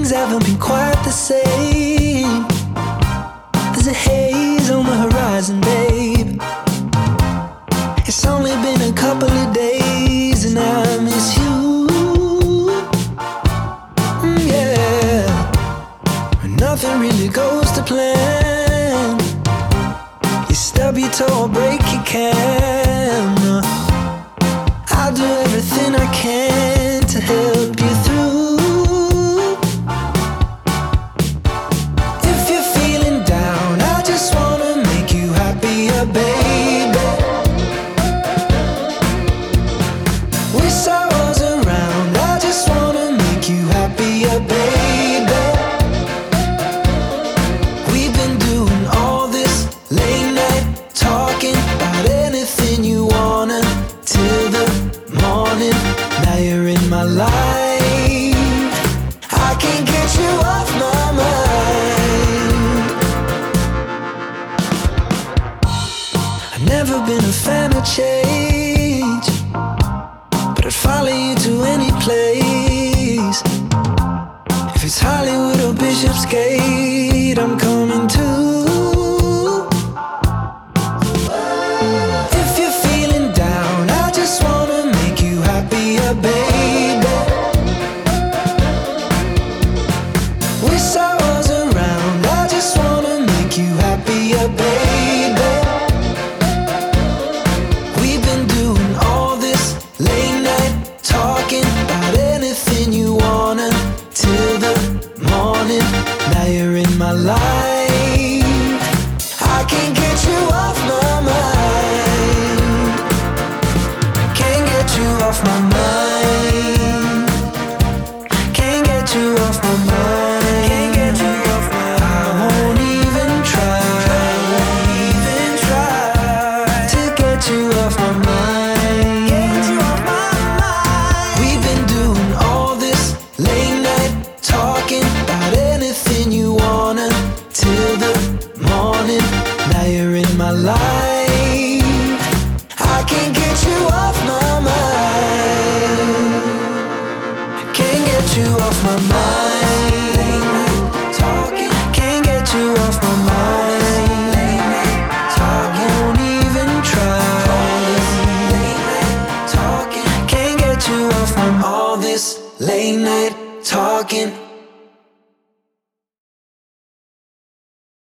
things haven't been quite the same. There's a haze on the horizon, babe. It's only been a couple of days and I miss you. Yeah, nothing really goes to plan. You stub your toe or break your camera. I'll do everything I can to help you through. If you're feeling down, I just wanna make you happier, baby. Wish I was around, I just wanna make you happier, baby. We've been doing all this late night talking about anything you wanna till the morning. Now you're in my life, I can't get you off my mind. I've never been a fan of change, but I'd follow you to any place. If it's Hollywood or Bishopsgate, I'm coming too. If you're feeling down, I just wanna make you happier, baby. Wish I was around, I just wanna make you happier, baby. We've been doing all this late night talking about anything you wanna till the morning. Now you're in my life, I can't get you off my mind. Can't get you off my mind. Can't get you off my mind. Can't get you off my mind. I won't even try. Won't even try to get you off my mind. Get you off my mind. We've been doing all this late night talking about anything you wanna till the morning. Now you're in my life,